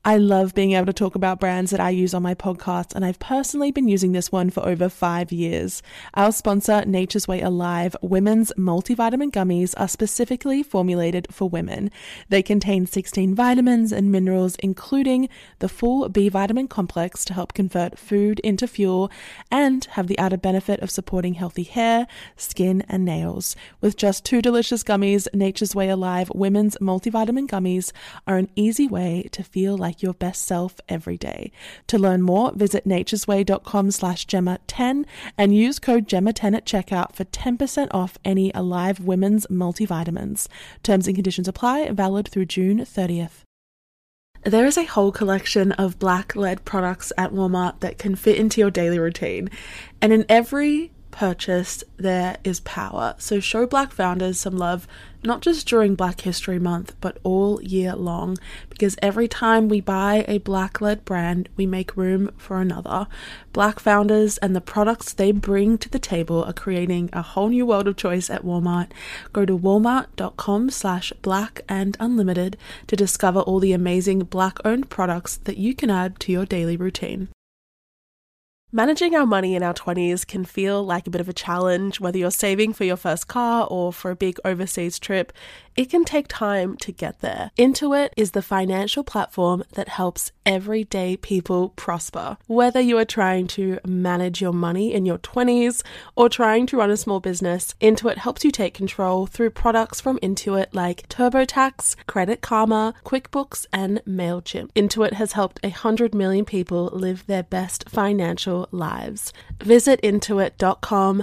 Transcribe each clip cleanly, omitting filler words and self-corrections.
I love being able to talk about brands that I use on my podcast, and I've personally been using this one for over 5 years. Our sponsor, Nature's Way Alive, women's multivitamin gummies are specifically formulated for women. They contain 16 vitamins and minerals, including the full B vitamin complex to help convert food into fuel, and have the added benefit of supporting healthy hair, skin, and nails. With just 2 delicious gummies, Nature's Way Alive women's multivitamin gummies are an easy way to feel like your best self every day. To learn more, visit naturesway.com/Gemma10 and use code Gemma10 at checkout for 10% off any Alive women's multivitamins. Terms and conditions apply, valid through June 30th. There is a whole collection of black-led products at Walmart that can fit into your daily routine. And in every purchase, there is power. So show Black founders some love, not just during Black History Month, but all year long, because every time we buy a Black-led brand, we make room for another. Black founders and the products they bring to the table are creating a whole new world of choice at Walmart. Go to walmart.com/blackandunlimited to discover all the amazing Black-owned products that you can add to your daily routine. Managing our money in our 20s can feel like a bit of a challenge, whether you're saving for your first car or for a big overseas trip. It can take time to get there. Intuit is the financial platform that helps everyday people prosper. Whether you are trying to manage your money in your 20s or trying to run a small business, Intuit helps you take control through products from Intuit like TurboTax, Credit Karma, QuickBooks, and MailChimp. Intuit has helped 100 million people live their best financial lives. Visit intuit.com,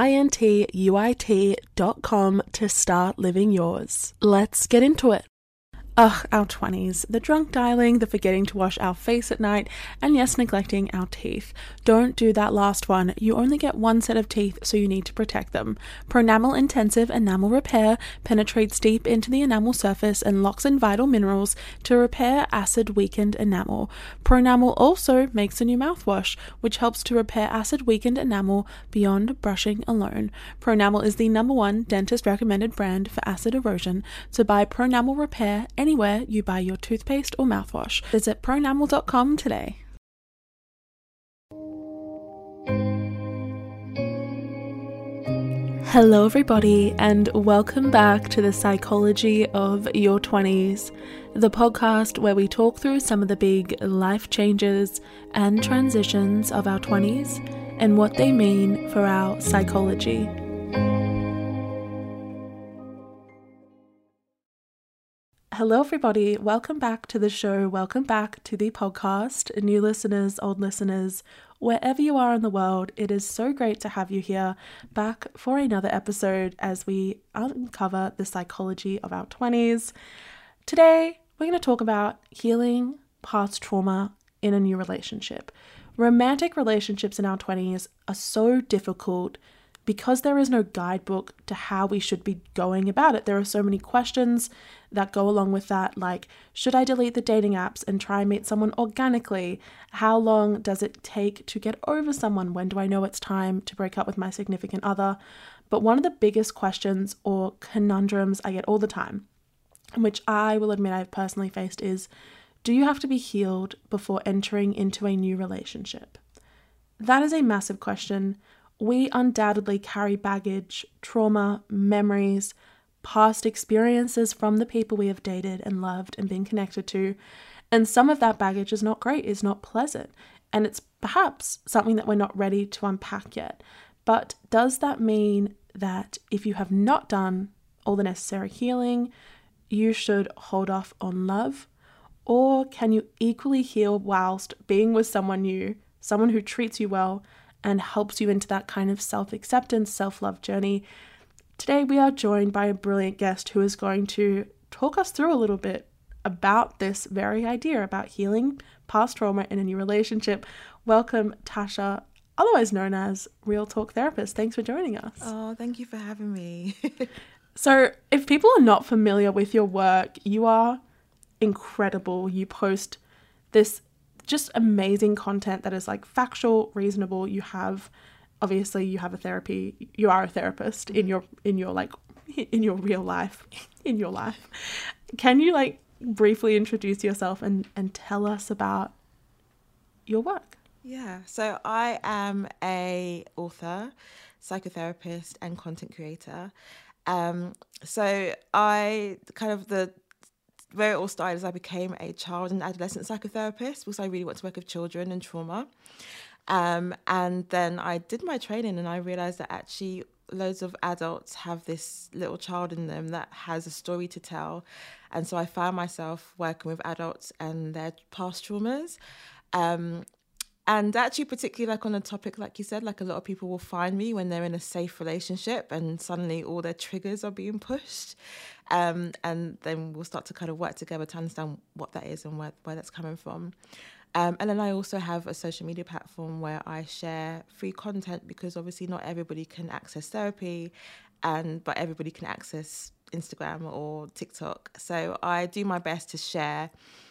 intuit.com to start living yours. Let's get into it. Ugh, our 20s. The drunk dialing, the forgetting to wash our face at night, and yes, neglecting our teeth. Don't do that last one. You only get one set of teeth, so you need to protect them. Pronamel Intensive Enamel Repair penetrates deep into the enamel surface and locks in vital minerals to repair acid-weakened enamel. Pronamel also makes a new mouthwash, which helps to repair acid-weakened enamel beyond brushing alone. Pronamel is the #1 dentist-recommended brand for acid erosion, so buy Pronamel Repair anywhere you buy your toothpaste or mouthwash. Visit pronamel.com today. Hello everybody, and welcome back to the Psychology of Your 20s, the podcast where we talk through some of the big life changes and transitions of our 20s and what they mean for our psychology. Hello everybody, welcome back to the show, welcome back to the podcast, new listeners, old listeners, wherever you are in the world. It is so great to have you here back for another episode as we uncover the psychology of our 20s. Today, we're going to talk about healing past trauma in a new relationship. Romantic relationships in our 20s are so difficult because there is no guidebook to how we should be going about it. There are so many questions that go along with that, like, should I delete the dating apps and try and meet someone organically? How long does it take to get over someone? When do I know it's time to break up with my significant other? But one of the biggest questions or conundrums I get all the time, which I will admit I've personally faced, is, do you have to be healed before entering into a new relationship? That is a massive question. We undoubtedly carry baggage, trauma, memories, past experiences from the people we have dated and loved and been connected to. And some of that baggage is not great, is not pleasant. And it's perhaps something that we're not ready to unpack yet. But does that mean that if you have not done all the necessary healing, you should hold off on love? Or can you equally heal whilst being with someone new, someone who treats you well, and helps you into that kind of self-acceptance, self-love journey? Today we are joined by a brilliant guest who is going to talk us through a little bit about this very idea, about healing past trauma in a new relationship. Welcome, Tasha, otherwise known as Real Talk Therapist. Thanks for joining us. Oh, thank you for having me. So if people are not familiar with your work, you are incredible. You post this just amazing content that is like factual, reasonable. You have a therapy. You are a therapist in your real life, in your life. Can you briefly introduce yourself and tell us about your work? Yeah, so I am a author, psychotherapist, and content creator. So I kind of the where it all started is I became a child and adolescent psychotherapist because I really want to work with children and trauma. And then I did my training and I realized that actually loads of adults have this little child in them that has a story to tell. And so I found myself working with adults and their past traumas. And actually, particularly like on a topic, like you said, like a lot of people will find me when they're in a safe relationship and suddenly all their triggers are being pushed. And then we'll start to kind of work together to understand what that is and where that's coming from. And then I also have a social media platform where I share free content because obviously not everybody can access therapy, but everybody can access Instagram or TikTok. So I do my best to share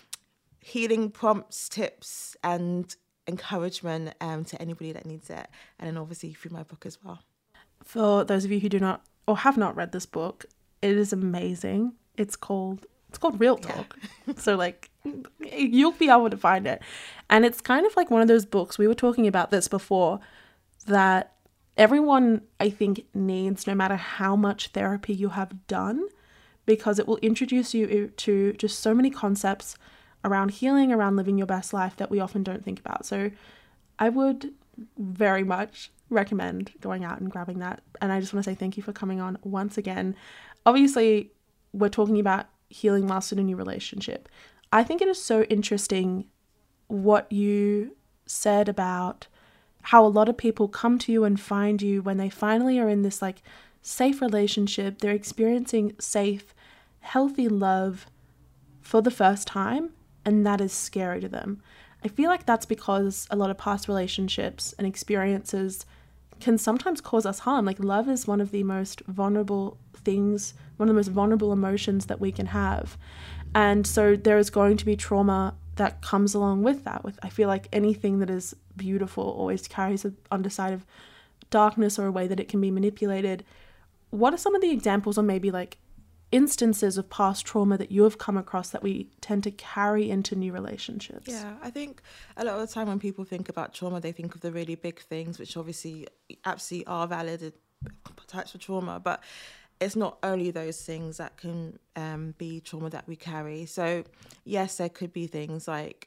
healing prompts, tips, and encouragement to anybody that needs it. And then obviously through my book as well. For those of you who do not or have not read this book, it is amazing. It's called Real Talk. Yeah. So like you'll be able to find it. And it's kind of like one of those books, we were talking about this before, that everyone I think needs, no matter how much therapy you have done, because it will introduce you to just so many concepts around healing, around living your best life that we often don't think about. So I would very much recommend going out and grabbing that. And I just want to say thank you for coming on once again. Obviously, we're talking about healing whilst in a new relationship. I think it is so interesting what you said about how a lot of people come to you and find you when they finally are in this like safe relationship. They're experiencing safe, healthy love for the first time. And that is scary to them. I feel like that's because a lot of past relationships and experiences can sometimes cause us harm. Like love is one of the most vulnerable things, one of the most vulnerable emotions that we can have. And so there is going to be trauma that comes along with that. I feel like anything that is beautiful always carries an underside of darkness or a way that it can be manipulated. What are some of the examples or maybe like instances of past trauma that you have come across that we tend to carry into new relationships? Yeah, I think a lot of the time when people think about trauma, they think of the really big things, which obviously absolutely are valid types of trauma, but it's not only those things that can be trauma that we carry. So yes, there could be things like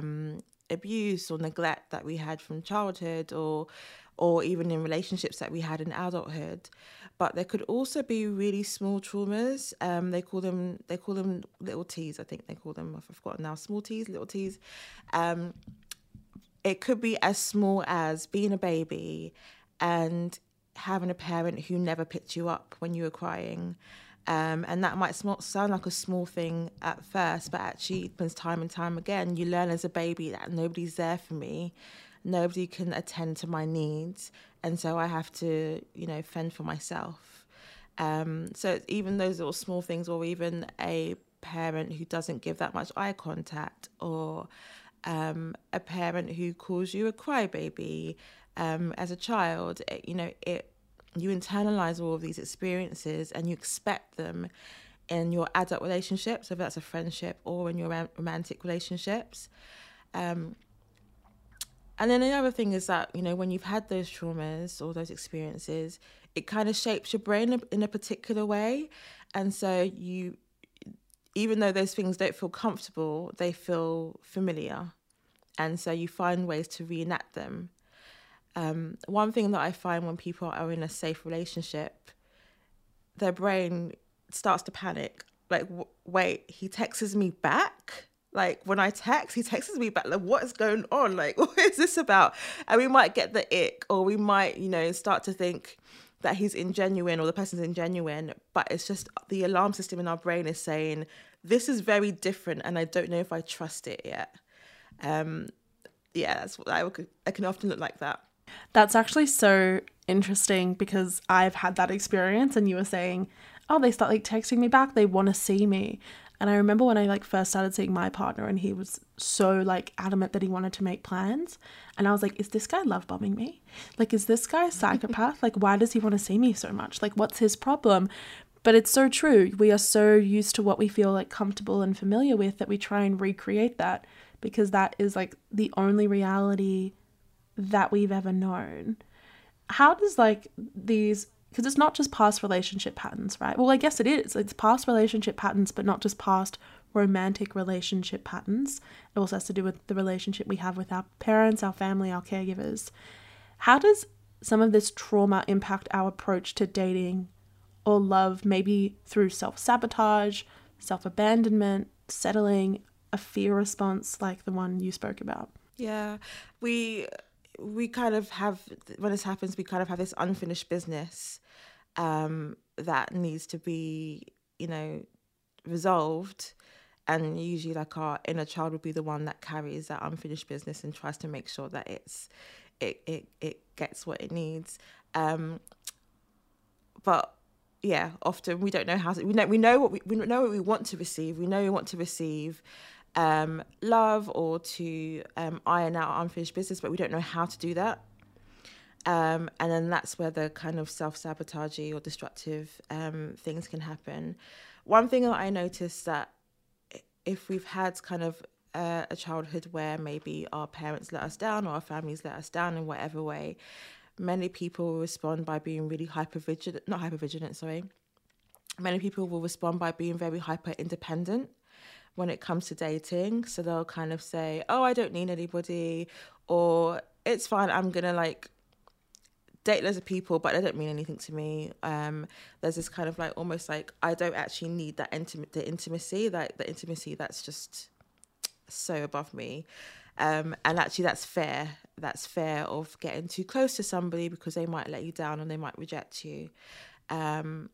abuse or neglect that we had from childhood or even in relationships that we had in adulthood. But there could also be really small traumas. They call them little T's. I think they call them, I've forgotten now, small T's, little T's. It could be as small as being a baby and having a parent who never picked you up when you were crying. And that might sound like a small thing at first, but actually it happens time and time again. You learn as a baby that nobody's there for me. Nobody can attend to my needs. And so I have to, fend for myself. So even those little small things, or even a parent who doesn't give that much eye contact, or a parent who calls you a crybaby as a child, you internalize all of these experiences and you expect them in your adult relationships, whether that's a friendship or in your romantic relationships. And then the other thing is that, when you've had those traumas or those experiences, it kind of shapes your brain in a particular way. And so even though those things don't feel comfortable, they feel familiar. And so you find ways to reenact them. One thing that I find when people are in a safe relationship, their brain starts to panic. Like, wait, he texts me back? Like, when I text, he texts me back. Like, what is going on? Like, what is this about? And we might get the ick, or we might, start to think that he's ingenuine or the person's ingenuine. But it's just the alarm system in our brain is saying, this is very different and I don't know if I trust it yet. That's what I can often look like that. That's actually so interesting because I've had that experience, and you were saying, oh, they start like texting me back, they want to see me. And I remember when I first started seeing my partner and he was so adamant that he wanted to make plans. And I was like, is this guy love bombing me? Is this guy a psychopath? Why does he want to see me so much? What's his problem? But it's so true. We are so used to what we feel like comfortable and familiar with that we try and recreate that, because that is like the only reality that we've ever known. How does like these, because it's not just past relationship patterns, right? Well, I guess it is. It's past relationship patterns, but not just past romantic relationship patterns. It also has to do with the relationship we have with our parents, our family, our caregivers. How does some of this trauma impact our approach to dating or love, maybe through self-sabotage, self-abandonment, settling, a fear response like the one you spoke about? Yeah, we kind of have, when this happens, we kind of have this unfinished business that needs to be, resolved. And usually like our inner child would be the one that carries that unfinished business and tries to make sure that it gets what it needs. But yeah, often we don't know how to, we know what we want to receive. We know we want to receive love or to iron out unfinished business, but we don't know how to do that. And then that's where the kind of self-sabotagey or destructive things can happen. One thing that I noticed, that if we've had kind of a childhood where maybe our parents let us down or our families let us down in whatever way, many people will respond by being really Many people will respond by being very hyper-independent when it comes to dating. So they'll kind of say, oh, I don't need anybody, or it's fine, I'm going to like date loads of people, but they don't mean anything to me. There's this kind of like, almost like, I don't actually need that intimacy, like the intimacy that's just so above me. And actually that's fair of getting too close to somebody because they might let you down and they might reject you. And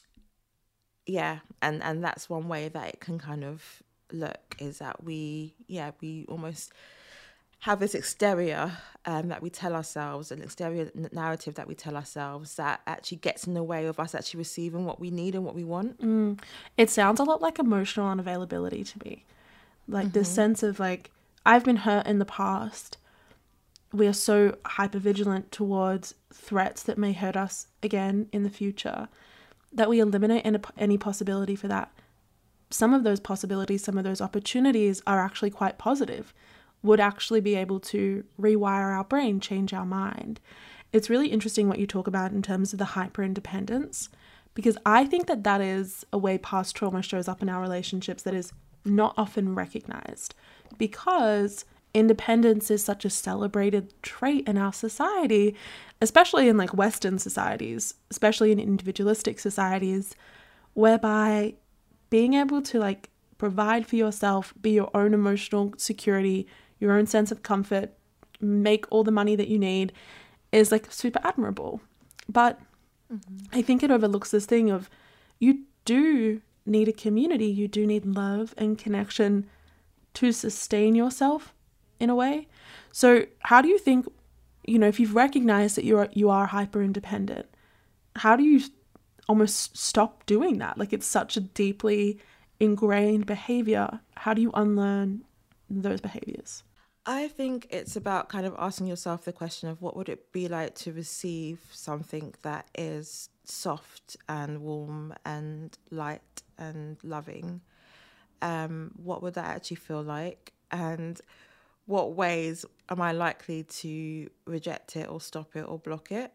that's one way that it can kind of look, is that we almost have this exterior that we tell ourselves, an exterior narrative that we tell ourselves that actually gets in the way of us actually receiving what we need and what we want. It sounds a lot like emotional unavailability to me. Like this sense of like, I've been hurt in the past. We are so hypervigilant towards threats that may hurt us again in the future that we eliminate any possibility for that. Some of those possibilities, some of those opportunities are actually quite positive, would actually be able to rewire our brain, change our mind. It's really interesting what you talk about in terms of the hyper-independence, because I think that that is a way past trauma shows up in our relationships that is not often recognized, because independence is such a celebrated trait in our society, especially in like Western societies, especially in individualistic societies, whereby being able to like provide for yourself, be your own emotional security, your own sense of comfort, make all the money that you need is like super admirable. But I think it overlooks this thing of, you do need a community, you do need love and connection to sustain yourself in a way. So how do you think, if you've recognized that you are hyper independent, how do you almost stop doing that? Like, it's such a deeply ingrained behavior. How do you unlearn those behaviors? I think it's about kind of asking yourself the question of, what would it be like to receive something that is soft and warm and light and loving? What would that actually feel like? And what ways am I likely to reject it or stop it or block it?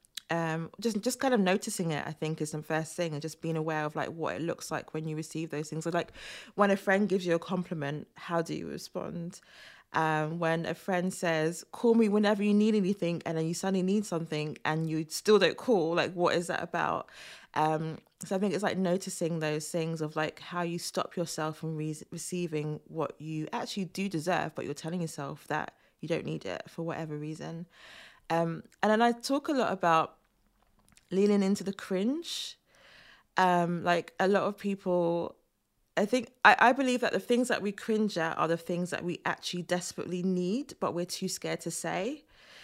Just kind of noticing it, I think, is the first thing, and just being aware of like what it looks like when you receive those things. So like when a friend gives you a compliment, how do you respond? When a friend says, call me whenever you need anything, and then you suddenly need something and you still don't call, like what is that about? So I think it's like noticing those things of like how you stop yourself from receiving what you actually do deserve, but you're telling yourself that you don't need it for whatever reason. And then I talk a lot about leaning into the cringe. Like a lot of people, I believe that the things that we cringe at are the things that we actually desperately need, but we're too scared to say.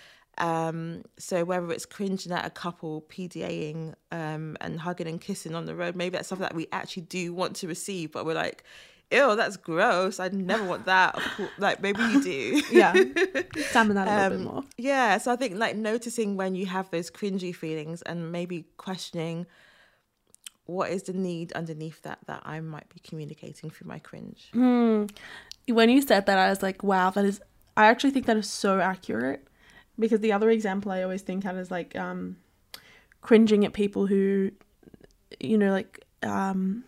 So whether it's cringing at a couple PDAing and hugging and kissing on the road, maybe that's something that we actually do want to receive, but we're like, ew, that's gross, I'd never want that. Of course, like maybe you do. Yeah, examine that a little bit more. Yeah, so I think like noticing when you have those cringy feelings and maybe questioning, what is the need underneath that I might be communicating through my cringe. When you said that, I was like, wow, I actually think that is so accurate, because the other example I always think of is like cringing at people who, you know, like kind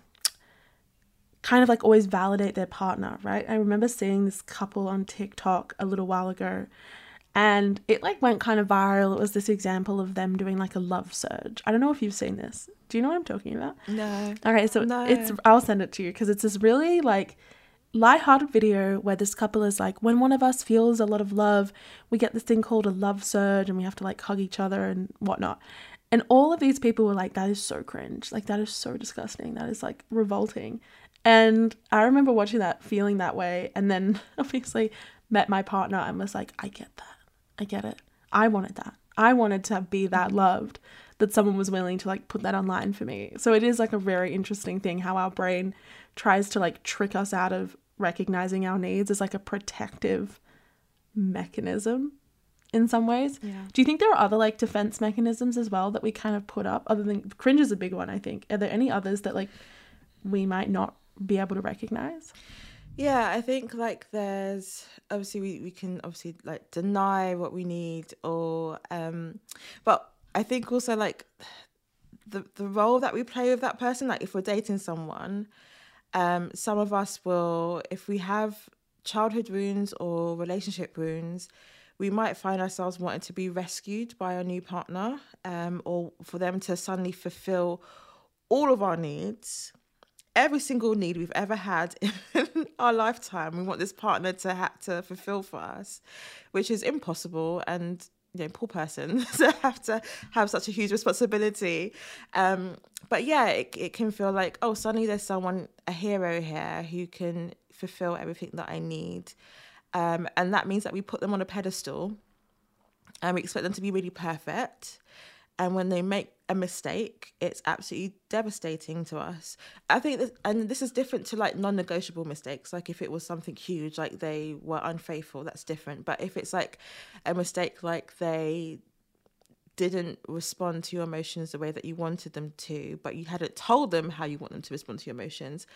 of like always validate their partner, right? I remember seeing this couple on TikTok a little while ago, and it like went kind of viral. It was this example of them doing like a love surge. I don't know if you've seen this. Do you know what I'm talking about? No. Okay, so No. I'll send it to you, because it's this really like lighthearted video where this couple is like, when one of us feels a lot of love, we get this thing called a love surge, and we have to like hug each other and whatnot. And all of these people were like, that is so cringe. Like, that is so disgusting. That is like revolting. And I remember watching that, feeling that way, and then obviously met my partner and was like, I get that. I get it. I wanted that. I wanted to be that loved, that someone was willing to like put that online for me. So it is like a very interesting thing how our brain tries to like trick us out of recognizing our needs as like a protective mechanism in some ways. Yeah. Do you think there are other like defense mechanisms as well that we kind of put up, other than cringe is a big one, I think? Are there any others that like we might not be able to recognize? Yeah, I think like there's obviously we can obviously like deny what we need, or but I think also like the role that we play with that person, like if we're dating someone, some of us will, if we have childhood wounds or relationship wounds, we might find ourselves wanting to be rescued by our new partner, or for them to suddenly fulfill all of our needs. Every single need we've ever had in our lifetime, we want this partner to have to fulfill for us, which is impossible. And, you know, poor person to have such a huge responsibility. But yeah, it can feel like, oh, suddenly there's someone, a hero here who can fulfill everything that I need. And that means that we put them on a pedestal and we expect them to be really perfect. And when they make a mistake, it's absolutely devastating to us. I think that, and this is different to like non-negotiable mistakes. Like if it was something huge, like they were unfaithful, that's different. But if it's like a mistake, like they didn't respond to your emotions the way that you wanted them to, but you hadn't told them how you want them to respond to your emotions,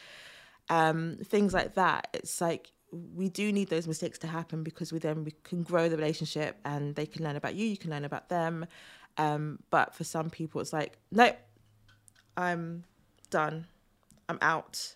things like that, it's like, we do need those mistakes to happen, because we can grow the relationship and they can learn about you can learn about them. But for some people, it's like, nope, I'm done. I'm out.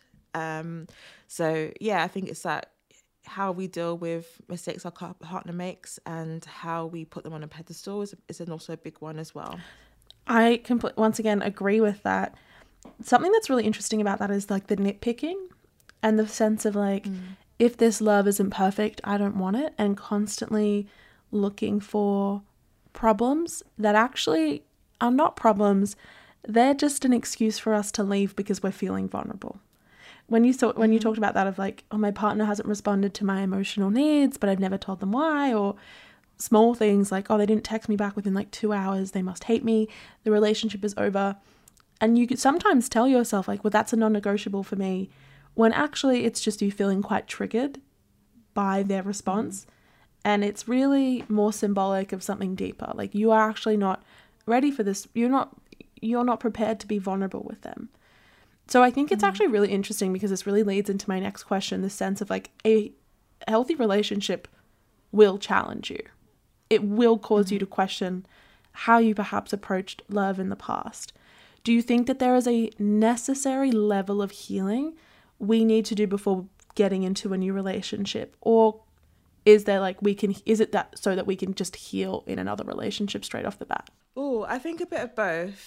So yeah, I think it's that how we deal with mistakes our partner makes and how we put them on a pedestal is also a big one as well. I once again agree with that. Something that's really interesting about that is like the nitpicking and the sense of like, if this love isn't perfect, I don't want it, and constantly looking for problems that actually are not problems. They're just an excuse for us to leave because we're feeling vulnerable. When you talked about that of like, oh, my partner hasn't responded to my emotional needs, but I've never told them why, or small things like, oh, they didn't text me back within like 2 hours, they must hate me, the relationship is over. And you could sometimes tell yourself like, well, that's a non-negotiable for me, when actually it's just you feeling quite triggered by their response. And it's really more symbolic of something deeper. Like, you are actually not ready for this. You're not prepared to be vulnerable with them. So I think it's actually really interesting, because this really leads into my next question, the sense of like, a healthy relationship will challenge you. It will cause you to question how you perhaps approached love in the past. Do you think that there is a necessary level of healing we need to do before getting into a new relationship? Or is there like, is it that so that we can just heal in another relationship straight off the bat? Oh, I think a bit of both.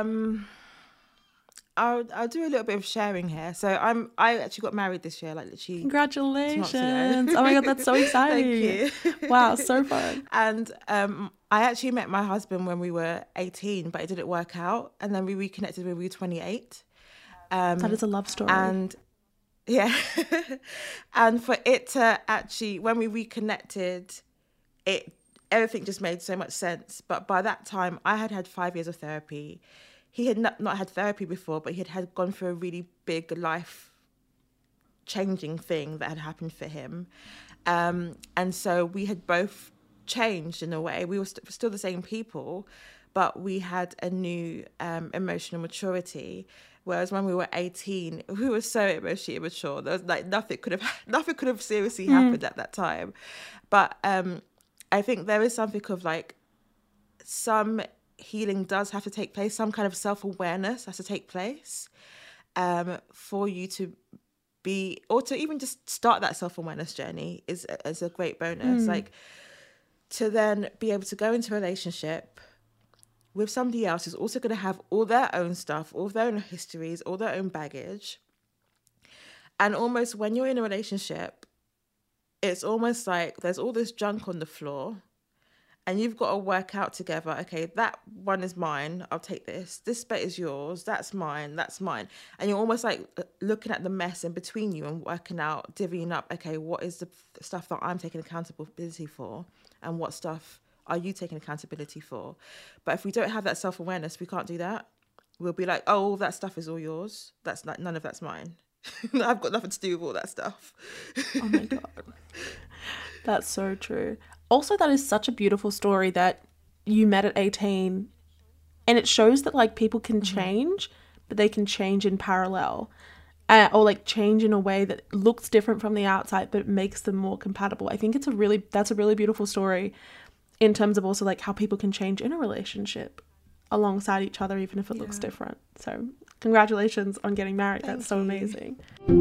I'll do a little bit of sharing here. So I actually got married this year, like literally. Congratulations! Oh my god, that's so exciting! Thank you. Wow, so fun. And I actually met my husband when we were 18, but it didn't work out. And then we reconnected when we were 28. That is a love story. And yeah, and for it to actually, when we reconnected, everything just made so much sense. But by that time, I had 5 years of therapy. He had not had therapy before, but he had gone through a really big life-changing thing that had happened for him. And so we had both changed in a way. We were still the same people, but we had a new emotional maturity Whereas when we were 18, we were so emotionally immature. There was like nothing could have seriously happened at that time. But I think there is something of like some healing does have to take place. Some kind of self-awareness has to take place for you to be, or to even just start that self-awareness journey is a great bonus. Like to then be able to go into a relationship with somebody else who's also going to have all their own stuff, all their own histories, all their own baggage. And almost when you're in a relationship, it's almost like there's all this junk on the floor and you've got to work out together, okay, that one is mine, I'll take this. This bit is yours, that's mine, that's mine. And you're almost like looking at the mess in between you and working out, divvying up, okay, what is the stuff that I'm taking accountability for and what stuff are you taking accountability for? But if we don't have that self-awareness, we can't do that. We'll be like, oh, all that stuff is all yours. That's like, none of that's mine. I've got nothing to do with all that stuff. Oh my God. That's so true. Also, that is such a beautiful story that you met at 18, and it shows that like people can change, but they can change in parallel. Or like change in a way that looks different from the outside, but makes them more compatible. I think that's a really beautiful story in terms of also like how people can change in a relationship alongside each other, even if it looks different. So congratulations on getting married. Thank That's so you. amazing.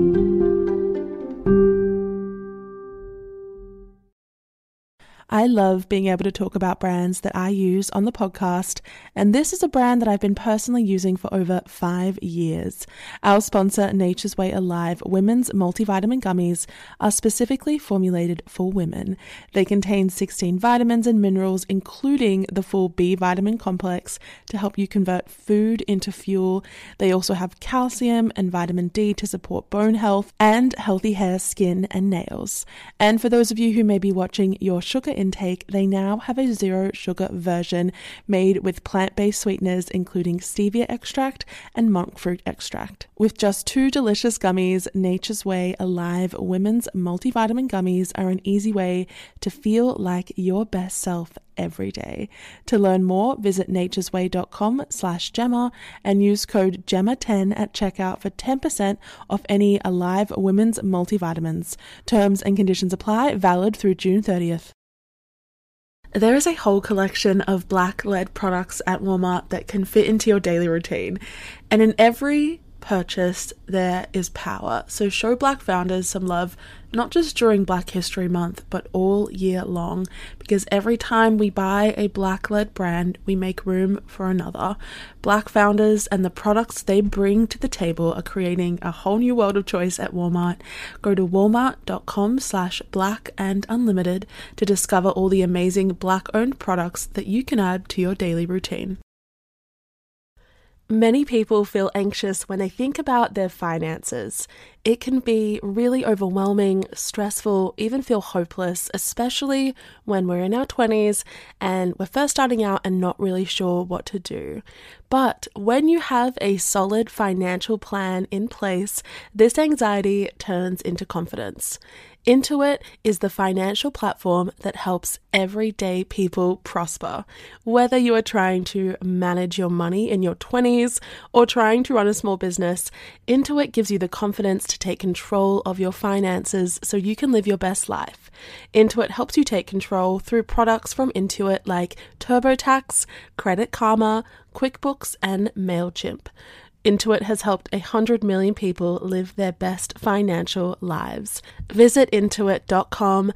I love being able to talk about brands that I use on the podcast, and this is a brand that I've been personally using for over 5 years. Our sponsor, Nature's Way Alive Women's Multivitamin Gummies, are specifically formulated for women. They contain 16 vitamins and minerals, including the full B vitamin complex, to help you convert food into fuel. They also have calcium and vitamin D to support bone health and healthy hair, skin, and nails. And for those of you who may be watching your sugar intake, they now have a 0 sugar version made with plant-based sweeteners including stevia extract and monk fruit extract. With just 2 delicious gummies, Nature's Way Alive Women's Multivitamin Gummies are an easy way to feel like your best self every day. To learn more, visit naturesway.com/Gemma and use code GEMMA10 at checkout for 10% off any Alive Women's multivitamins. Terms and conditions apply, valid through June 30th. There is a whole collection of black-led products at Walmart that can fit into your daily routine. And in every purchase, there is power. So show Black founders some love, not just during Black History Month, but all year long, because every time we buy a Black-led brand, we make room for another. Black founders and the products they bring to the table are creating a whole new world of choice at Walmart. Go to walmart.com/blackandunlimited to discover all the amazing Black-owned products that you can add to your daily routine. Many people feel anxious when they think about their finances. It can be really overwhelming, stressful, even feel hopeless, especially when we're in our 20s and we're first starting out and not really sure what to do. But when you have a solid financial plan in place, this anxiety turns into confidence. Intuit is the financial platform that helps everyday people prosper. Whether you are trying to manage your money in your 20s or trying to run a small business, Intuit gives you the confidence to take control of your finances so you can live your best life. Intuit helps you take control through products from Intuit like TurboTax, Credit Karma, QuickBooks, and MailChimp. Intuit has helped 100 million people live their best financial lives. Visit intuit.com,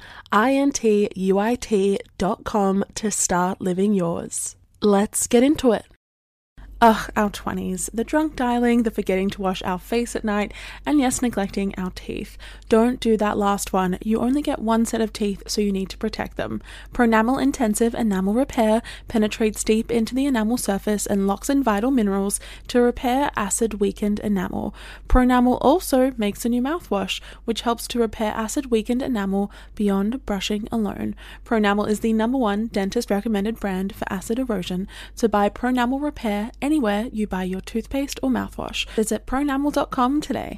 intuit.com to start living yours. Let's get into it. Ugh, our 20s. The drunk dialing, the forgetting to wash our face at night, and yes, neglecting our teeth. Don't do that last one. You only get one set of teeth, so you need to protect them. Pronamel Intensive Enamel Repair penetrates deep into the enamel surface and locks in vital minerals to repair acid-weakened enamel. Pronamel also makes a new mouthwash, which helps to repair acid-weakened enamel beyond brushing alone. Pronamel is the #1 dentist-recommended brand for acid erosion, so buy Pronamel Repair anywhere you buy your toothpaste or mouthwash. Visit pronamel.com today.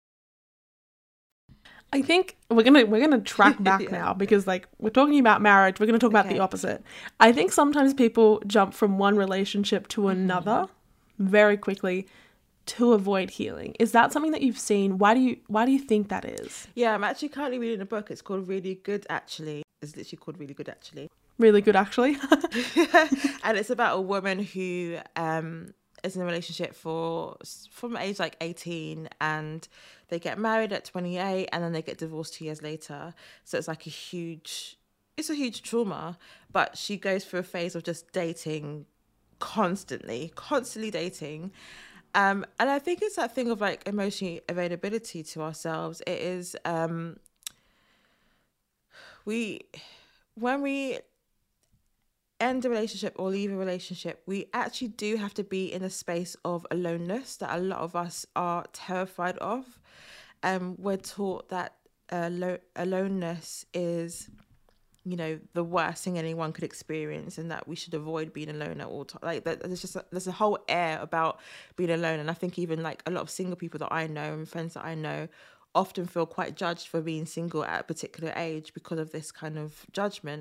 I think we're gonna track back now, because like we're talking about marriage, we're gonna talk about the opposite. I think sometimes people jump from one relationship to another very quickly to avoid healing. Is that something that you've seen? Why do you think that is? Yeah, I'm actually currently reading a book. It's called Really Good Actually. It's literally called Really Good Actually. Really good, actually. And it's about a woman who is in a relationship from age like 18, and they get married at 28, and then they get divorced 2 years later. So it's like a huge trauma. But she goes through a phase of just dating constantly dating. And I think it's that thing of like emotional availability to ourselves. It is when we end a relationship or leave a relationship, we actually do have to be in a space of aloneness that a lot of us are terrified of. We're taught that aloneness is, you know, the worst thing anyone could experience, and that we should avoid being alone at all times. Like there's a whole air about being alone, and I think even like a lot of single people that I know and friends that I know often feel quite judged for being single at a particular age because of this kind of judgment.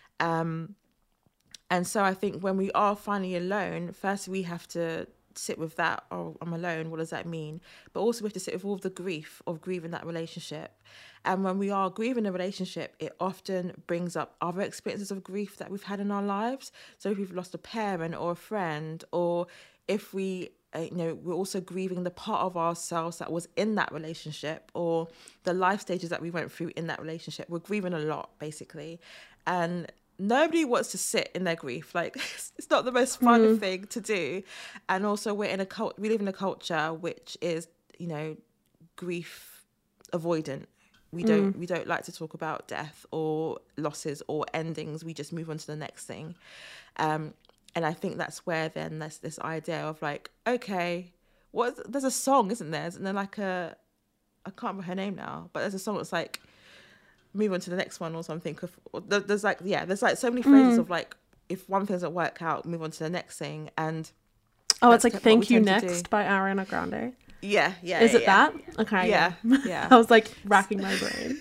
And so I think when we are finally alone, first we have to sit with that. Oh, I'm alone. What does that mean? But also we have to sit with all the grief of grieving that relationship. And when we are grieving a relationship, it often brings up other experiences of grief that we've had in our lives. So if we've lost a parent or a friend, or if we're also grieving the part of ourselves that was in that relationship, or the life stages that we went through in that relationship. We're grieving a lot, basically. And nobody wants to sit in their grief. Like, it's not the most fun thing to do. And also we live in a culture which is, you know, grief avoidant. We don't like to talk about death or losses or endings. We just move on to the next thing. And I think that's where then there's this idea of like, okay, there's a song, isn't there? And then like I can't remember her name now, but there's a song that's like, move on to the next one or something. There's like so many phrases of like, if one thing doesn't work out, move on to the next thing. And it's like Thank You Next by Ariana Grande. Yeah. Is it that? Okay. Yeah. I was like racking my brain.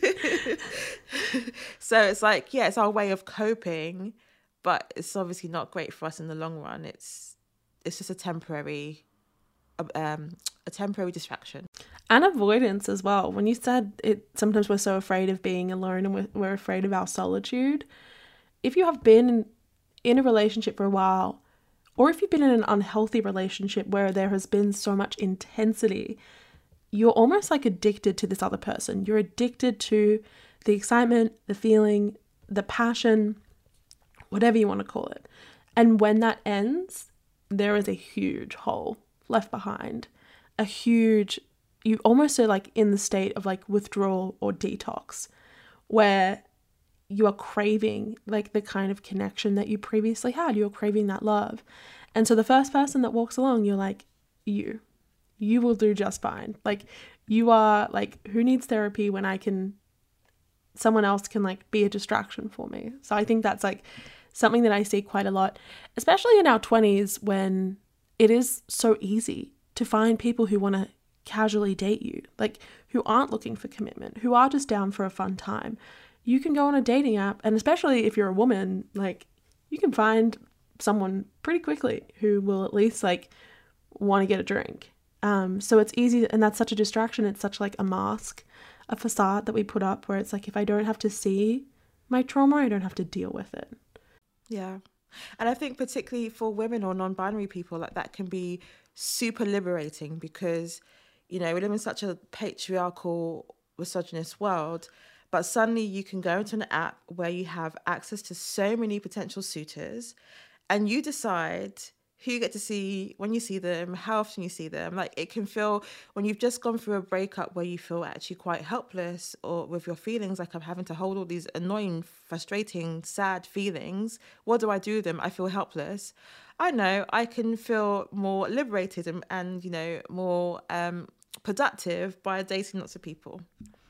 So it's like, yeah, it's our way of coping, but it's obviously not great for us in the long run. It's just a temporary distraction. And avoidance as well. When you said it, sometimes we're so afraid of being alone and we're afraid of our solitude. If you have been in a relationship for a while, or if you've been in an unhealthy relationship where there has been so much intensity, you're almost like addicted to this other person. You're addicted to the excitement, the feeling, the passion, whatever you want to call it. And when that ends, there is a huge hole left behind. You almost are like in the state of like withdrawal or detox, where you are craving like the kind of connection that you previously had. You're craving that love. And so the first person that walks along, you're like, you will do just fine. Like, you are like, who needs therapy when someone else can like be a distraction for me. So I think that's like something that I see quite a lot, especially in our 20s, when it is so easy to find people who want to casually date you, like who aren't looking for commitment, who are just down for a fun time. You can go on a dating app, and especially if you're a woman, like you can find someone pretty quickly who will at least like want to get a drink. So it's easy, and that's such a distraction. It's such like a mask, a facade that we put up, where it's like, if I don't have to see my trauma, I don't have to deal with it. Yeah. And I think particularly for women or non-binary people, like that can be super liberating, because, you know, we live in such a patriarchal, misogynist world, but suddenly you can go into an app where you have access to so many potential suitors, and you decide who you get to see, when you see them, how often you see them. Like, it can feel, when you've just gone through a breakup where you feel actually quite helpless, or with your feelings, like I'm having to hold all these annoying, frustrating, sad feelings. What do I do with them? I feel helpless. I know I can feel more liberated and you know, more productive by dating lots of people.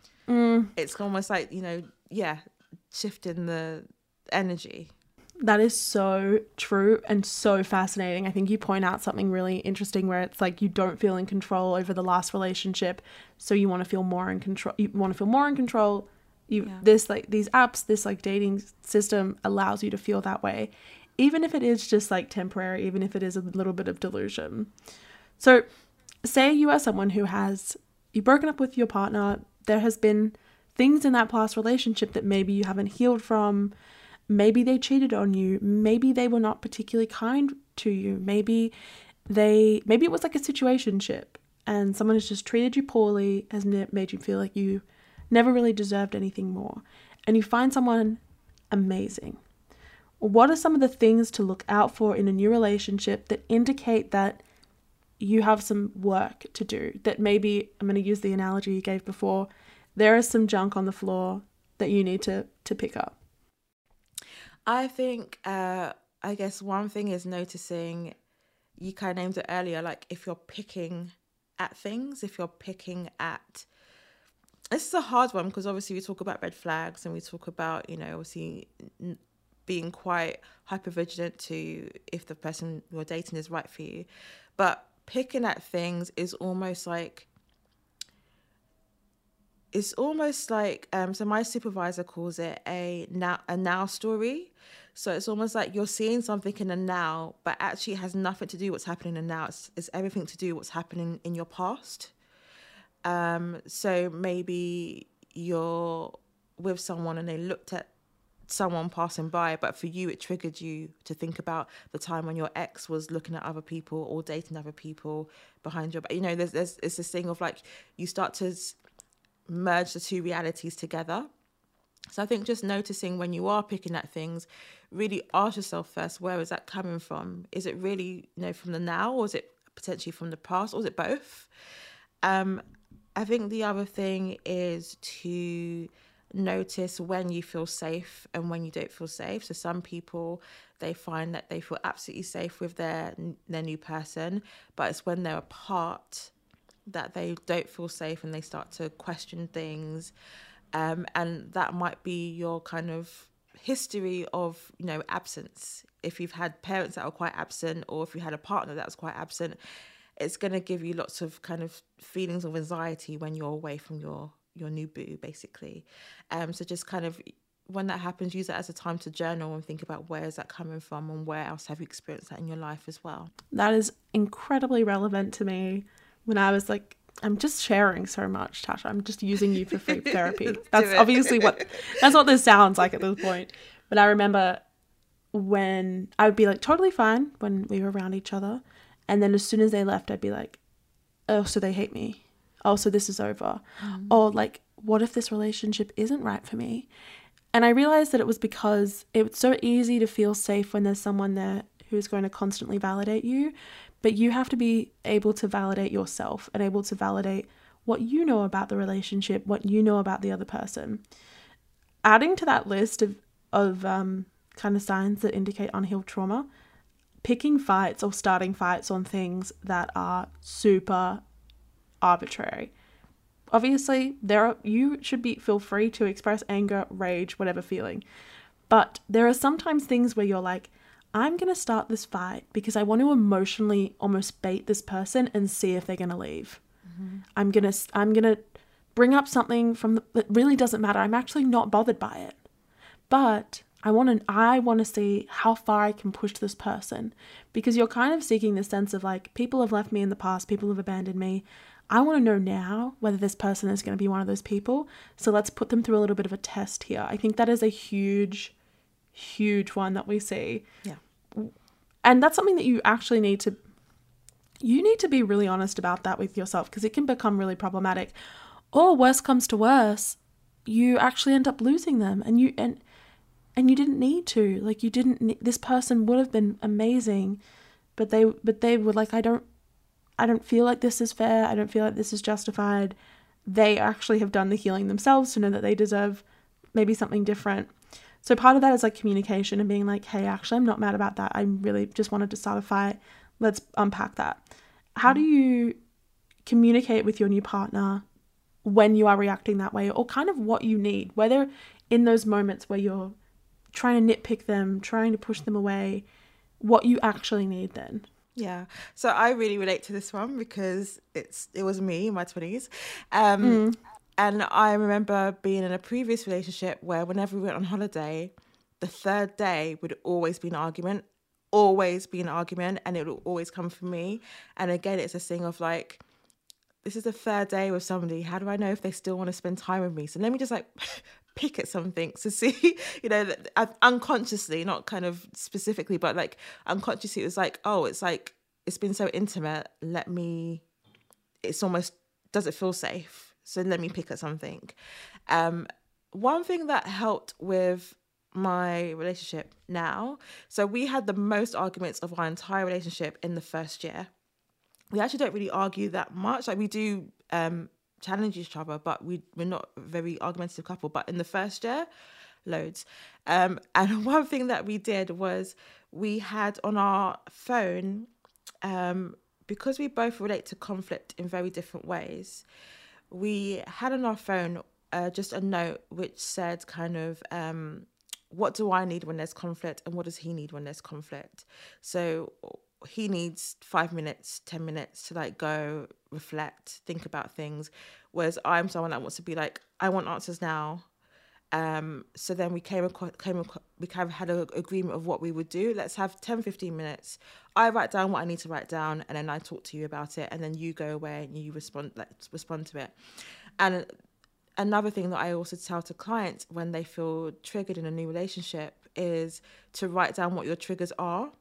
It's almost like, you know, shifting the energy. That is so true and so fascinating. I think you point out something really interesting, where it's like you don't feel in control over the last relationship, so you want to feel more in control. You want to feel more in control. This like these apps, this like dating system allows you to feel that way, even if it is just like temporary, even if it is a little bit of delusion. So say you are someone who you've broken up with your partner, there has been things in that past relationship that maybe you haven't healed from, maybe they cheated on you, maybe they were not particularly kind to you, maybe it was like a situationship and someone has just treated you poorly, has made you feel like you never really deserved anything more, and you find someone amazing. What are some of the things to look out for in a new relationship that indicate that you have some work to do, that maybe, I'm going to use the analogy you gave before, there is some junk on the floor that you need to pick up? I think, I guess one thing is noticing, you kind of named it earlier, like if you're picking at things, if you're picking at, this is a hard one because obviously we talk about red flags and we talk about, obviously being quite hypervigilant to if the person you're dating is right for you. But picking at things is almost like, so my supervisor calls it a now story. So it's almost like you're seeing something in the now, but actually it has nothing to do with what's happening in the now. It's everything to do with what's happening in your past. So maybe you're with someone and they looked at someone passing by, but for you it triggered you to think about the time when your ex was looking at other people or dating other people behind your back. There's it's this thing of like you start to merge the two realities together. So I think just noticing when you are picking at things, really ask yourself first, where is that coming from? Is it really, from the now, or is it potentially from the past, or is it both? I think the other thing is to notice when you feel safe and when you don't feel safe. So some people, they find that they feel absolutely safe with their new person, but it's when they're apart that they don't feel safe and they start to question things. And that might be your kind of history of, absence. If you've had parents that are quite absent, or if you had a partner that was quite absent, it's going to give you lots of kind of feelings of anxiety when you're away from your new boo, basically. So just kind of, when that happens, use it as a time to journal and think about where is that coming from and where else have you experienced that in your life as well. That is incredibly relevant to me when I was like, I'm just sharing so much, Tasha. I'm just using you for free therapy. That's obviously that's what this sounds like at this point. But I remember when I would be like totally fine when we were around each other. And then as soon as they left, I'd be like, oh, so they hate me. Oh, so this is over. Or like, what if this relationship isn't right for me? And I realized that it was because it's so easy to feel safe when there's someone there who's going to constantly validate you. But you have to be able to validate yourself and able to validate what you know about the relationship, what you know about the other person. Adding to that list of kind of signs that indicate unhealed trauma, picking fights or starting fights on things that are super arbitrary. Obviously, you should feel free to express anger, rage, whatever feeling. But there are sometimes things where you're like, I'm going to start this fight because I want to emotionally almost bait this person and see if they're going to leave. Mm-hmm. I'm going to bring up something that really doesn't matter. I'm actually not bothered by it. But I want to see how far I can push this person, because you're kind of seeking this sense of like, people have left me in the past, people have abandoned me. I want to know now whether this person is going to be one of those people. So let's put them through a little bit of a test here. I think that is a huge one that we see. Yeah. And that's something that you actually need to be really honest about that with yourself, because it can become really problematic. Or worse comes to worse, you actually end up losing them and you didn't need to. Like, this person would have been amazing, but they were like, I don't feel like this is fair. I don't feel like this is justified. They actually have done the healing themselves to know that they deserve maybe something different. So part of that is like communication and being like, hey, actually, I'm not mad about that. I really just wanted to start a fight. Let's unpack that. How do you communicate with your new partner when you are reacting that way, or kind of what you need, whether in those moments where you're trying to nitpick them, trying to push them away, what you actually need then? Yeah. So I really relate to this one because it was me in my 20s. And I remember being in a previous relationship where whenever we went on holiday, the third day would always be an argument, and it would always come from me. And again, it's a thing of like, this is the third day with somebody. How do I know if they still want to spend time with me? So let me just like pick at something to see, unconsciously, not kind of specifically, but like unconsciously, it was like, oh, it's like, it's been so intimate. It's almost, does it feel safe? So let me pick at something. One thing that helped with my relationship now, so we had the most arguments of our entire relationship in the first year. We actually don't really argue that much. Like we do challenge each other, but we're not a very argumentative couple. But in the first year, loads. And one thing that we did was we had on our phone, because we both relate to conflict in very different ways, we had on our phone just a note which said kind of, what do I need when there's conflict and what does he need when there's conflict? So he needs 5 minutes, 10 minutes to like go reflect, think about things. Whereas I'm someone that wants to be like, I want answers now. So then we kind of had an agreement of what we would do. Let's have 10, 15 minutes. I write down what I need to write down and then I talk to you about it. And then you go away and you respond to it. And another thing that I also tell to clients when they feel triggered in a new relationship is to write down what your triggers are.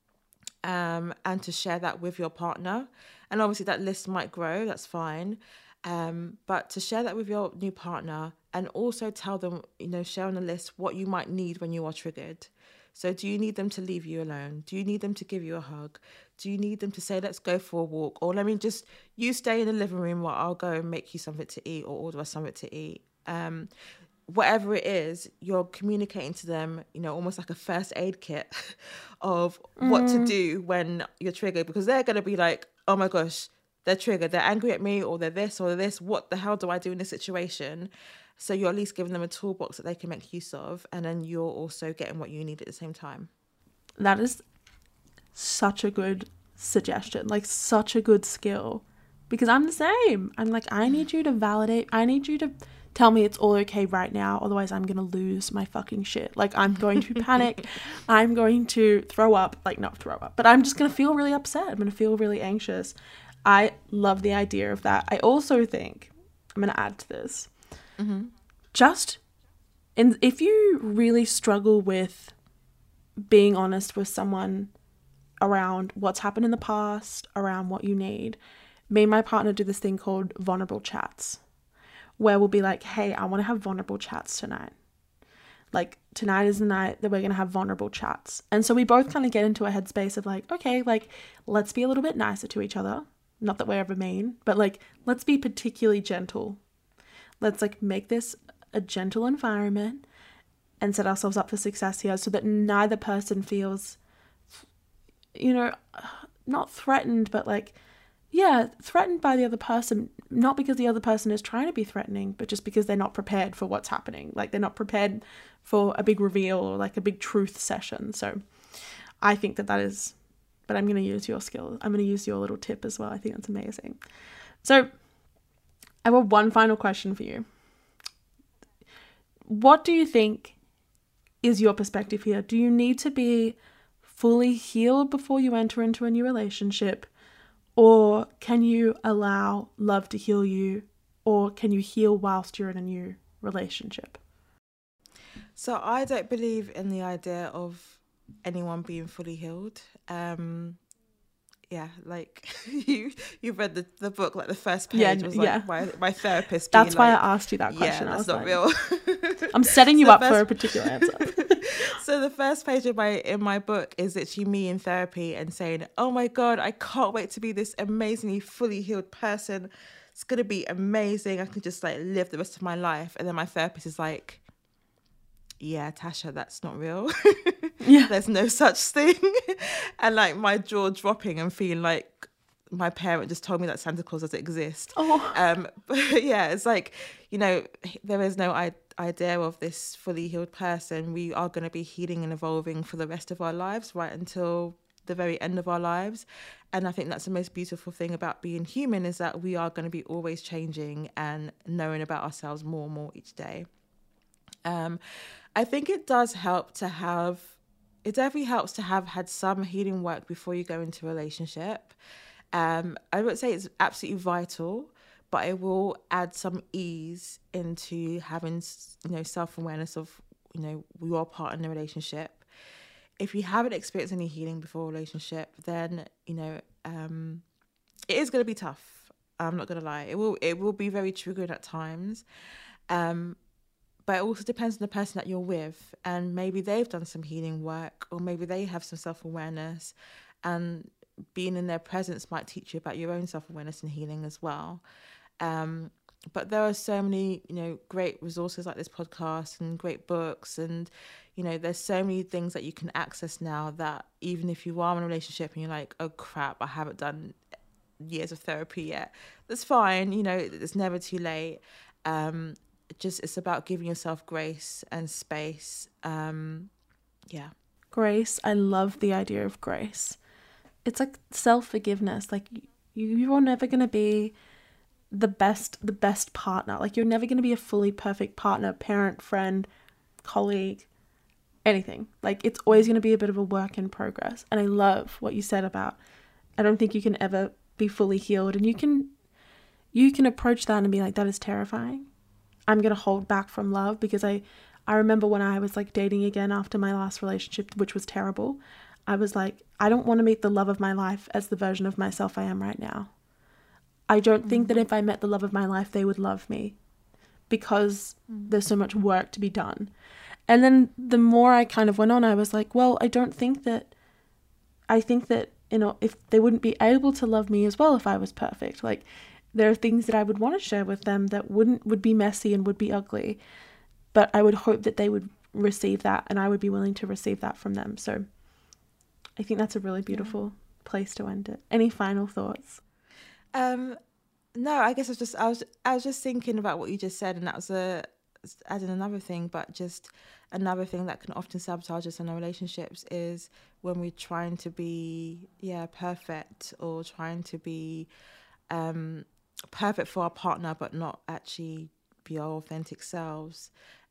And to share that with your partner. And obviously that list might grow, that's fine. But to share that with your new partner and also tell them, share on the list what you might need when you are triggered. So do you need them to leave you alone? Do you need them to give you a hug? Do you need them to say, let's go for a walk? Or you stay in the living room while I'll go and make you something to eat or order us something to eat. Whatever it is, you're communicating to them, almost like a first aid kit of what to do when you're triggered, because they're going to be like, oh my gosh, they're triggered. They're angry at me or they're this or this. What the hell do I do in this situation? So you're at least giving them a toolbox that they can make use of. And then you're also getting what you need at the same time. That is such a good suggestion, like such a good skill, because I'm the same. I'm like, I need you to validate. I need you to tell me it's all okay right now. Otherwise, I'm going to lose my fucking shit. Like, I'm going to panic. I'm going to throw up. Like, not throw up, but I'm just going to feel really upset. I'm going to feel really anxious. I love the idea of that. I also think, I'm going to add to this, if you really struggle with being honest with someone around what's happened in the past, around what you need, me and my partner do this thing called vulnerable chats, where we'll be like, hey, I want to have vulnerable chats tonight. Like, tonight is the night that we're going to have vulnerable chats. And so we both kind of get into a headspace of like, okay, like, let's be a little bit nicer to each other. Not that we're ever mean, but like, let's be particularly gentle. Let's like make this a gentle environment and set ourselves up for success here so that neither person feels, not threatened, but like, yeah, threatened by the other person, not because the other person is trying to be threatening, but just because they're not prepared for what's happening. Like, they're not prepared for a big reveal or like a big truth session. So I think that is, but I'm going to use your skill. I'm going to use your little tip as well. I think that's amazing. So I have one final question for you. What do you think is your perspective here? Do you need to be fully healed before you enter into a new relationship? Or can you allow love to heal you? Or can you heal whilst you're in a new relationship? So I don't believe in the idea of anyone being fully healed. Yeah, like you read the book, like the first page was like my therapist. That's why I asked you that question. Yeah, that's not real. I'm setting you up for a particular answer. So the first page of in my book is literally me in therapy and saying, oh my God, I can't wait to be this amazingly fully healed person. It's going to be amazing. I can just like live the rest of my life. And then my therapist is like, yeah, Tasha, that's not real. Yeah. There's no such thing. And like my jaw dropping and feeling like my parent just told me that Santa Claus doesn't exist. Oh. But yeah, it's like, there is no idea of this fully healed person. We are going to be healing and evolving for the rest of our lives, right until the very end of our lives. And I think that's the most beautiful thing about being human, is that we are going to be always changing and knowing about ourselves more and more each day. I think it does help to have, it definitely helps to have had some healing work before you go into a relationship. I would say it's absolutely vital. but it will add some ease into having, self-awareness of, your part in the relationship. If you haven't experienced any healing before a relationship, then, it is going to be tough. I'm not going to lie. It will be very triggering at times. But it also depends on the person that you're with, and maybe they've done some healing work, or maybe they have some self-awareness, and being in their presence might teach you about your own self-awareness and healing as well. But there are so many, great resources like this podcast and great books, and, there's so many things that you can access now that even if you are in a relationship and you're like, oh crap, I haven't done years of therapy yet, that's fine. It's never too late. It's about giving yourself grace and space. Grace. I love the idea of grace. It's like self-forgiveness. Like you are never going to be the best partner. Like you're never going to be a fully perfect partner, parent, friend, colleague, anything. Like it's always going to be a bit of a work in progress. And I love what you said about, I don't think you can ever be fully healed. And you can approach that and be like, that is terrifying. I'm going to hold back from love, because I remember when I was like dating again after my last relationship, which was terrible. I was like, I don't want to meet the love of my life as the version of myself I am right now. I don't think that if I met the love of my life, they would love me, because there's so much work to be done. And then the more I kind of went on, I was like, well, I think that, if they wouldn't be able to love me as well if I was perfect. Like, there are things that I would want to share with them that would be messy and would be ugly, but I would hope that they would receive that, and I would be willing to receive that from them. So I think that's a really beautiful place to end it. Any final thoughts? No, I guess I was just thinking about what you just said, and that was adding another thing, but just another thing that can often sabotage us in our relationships is when we're trying to be perfect, or trying to be perfect for our partner but not actually be our authentic selves.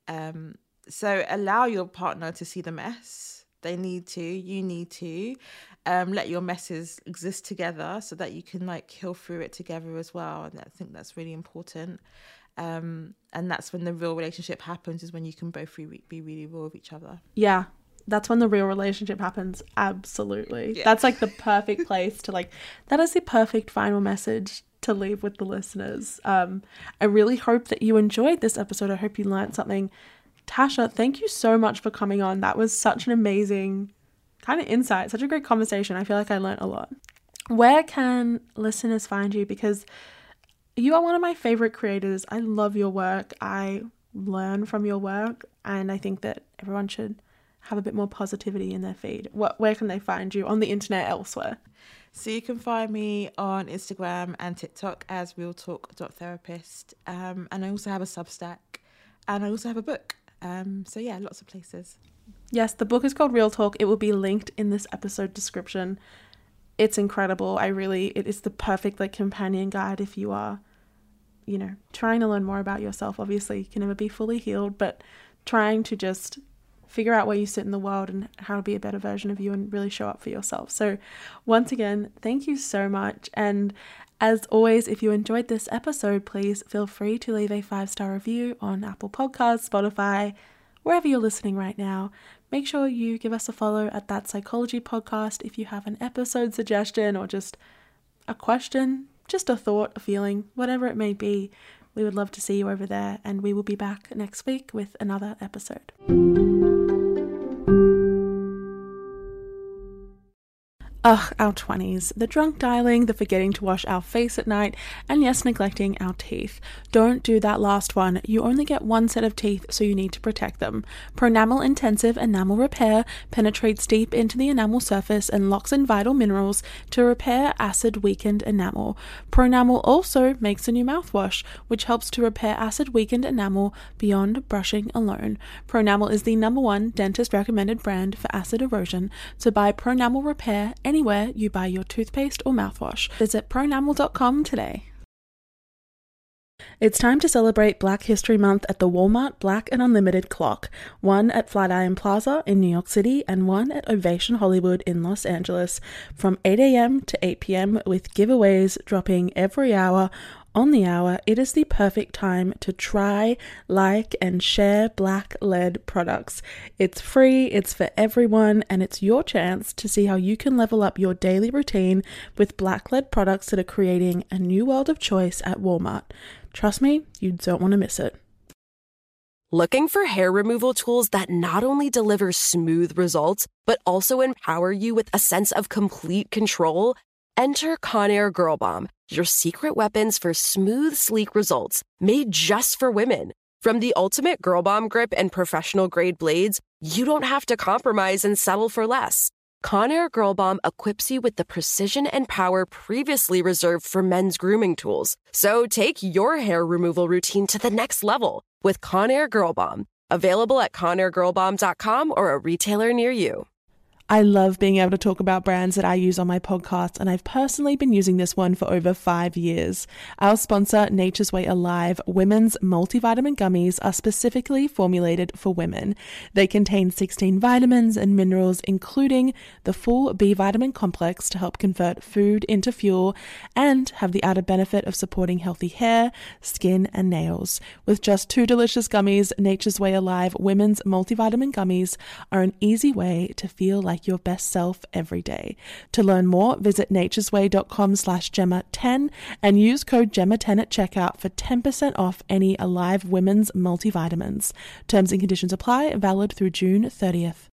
So allow your partner to see the mess. They need to, you need to let your messes exist together so that you can like heal through it together as well. And I think that's really important. And that's when the real relationship happens, is when you can both be really real with each other. Yeah, that's when the real relationship happens. Absolutely. Yeah. That's like the perfect place to that is the perfect final message to leave with the listeners. I really hope that you enjoyed this episode. I hope you learned something. Tasha, thank you so much for coming on. That was such an amazing kind of insight, such a great conversation. I feel like I learned a lot. Where can listeners find you? Because you are one of my favorite creators. I love your work. I learn from your work, and I think that everyone should have a bit more positivity in their feed. Where can they find you on the internet elsewhere? So you can find me on Instagram and TikTok as realtalk.therapist. And I also have a Substack, and I also have a book. So yeah, lots of places. Yes, the book is called Real Talk. It will be linked in this episode description. It's incredible. It is the perfect companion guide if you are, trying to learn more about yourself. Obviously, you can never be fully healed, but trying to just figure out where you sit in the world and how to be a better version of you and really show up for yourself. So once again, thank you so much. And as always, if you enjoyed this episode, please feel free to leave a 5-star review on Apple Podcasts, Spotify, wherever you're listening right now. Make sure you give us a follow at That Psychology Podcast if you have an episode suggestion or just a question, just a thought, a feeling, whatever it may be. We would love to see you over there, and we will be back next week with another episode. Ugh, our 20s. The drunk dialing, the forgetting to wash our face at night, and yes, neglecting our teeth. Don't do that last one. You only get one set of teeth, so you need to protect them. Pronamel Intensive Enamel Repair penetrates deep into the enamel surface and locks in vital minerals to repair acid-weakened enamel. Pronamel also makes a new mouthwash, which helps to repair acid-weakened enamel beyond brushing alone. Pronamel is the #1 dentist-recommended brand for acid erosion, so buy Pronamel Repair anywhere you buy your toothpaste or mouthwash. Visit pronamel.com today. It's time to celebrate Black History Month at the Walmart Black and Unlimited Clock, one at Flatiron Plaza in New York City and one at Ovation Hollywood in Los Angeles, from 8 a.m. to 8 p.m. with giveaways dropping every hour. On the hour, it is the perfect time to try, like, and share Black Lead products. It's free, it's for everyone, and it's your chance to see how you can level up your daily routine with Black Lead products that are creating a new world of choice at Walmart. Trust me, you don't want to miss it. Looking for hair removal tools that not only deliver smooth results, but also empower you with a sense of complete control? Enter Conair Girl Bomb, your secret weapons for smooth, sleek results, made just for women. From the ultimate Girl Bomb grip and professional-grade blades, you don't have to compromise and settle for less. Conair Girl Bomb equips you with the precision and power previously reserved for men's grooming tools. So take your hair removal routine to the next level with Conair Girl Bomb. Available at ConairGirlBomb.com or a retailer near you. I love being able to talk about brands that I use on my podcast, and I've personally been using this one for over 5 years. Our sponsor, Nature's Way Alive Women's Multivitamin Gummies, are specifically formulated for women. They contain 16 vitamins and minerals, including the full B vitamin complex to help convert food into fuel, and have the added benefit of supporting healthy hair, skin, and nails. With just 2 delicious gummies, Nature's Way Alive Women's Multivitamin Gummies are an easy way to feel like your best self every day. To learn more, visit naturesway.com/Gemma10 and use code Gemma10 at checkout for 10% off any Alive Women's multivitamins. Terms and conditions apply, valid through June 30th.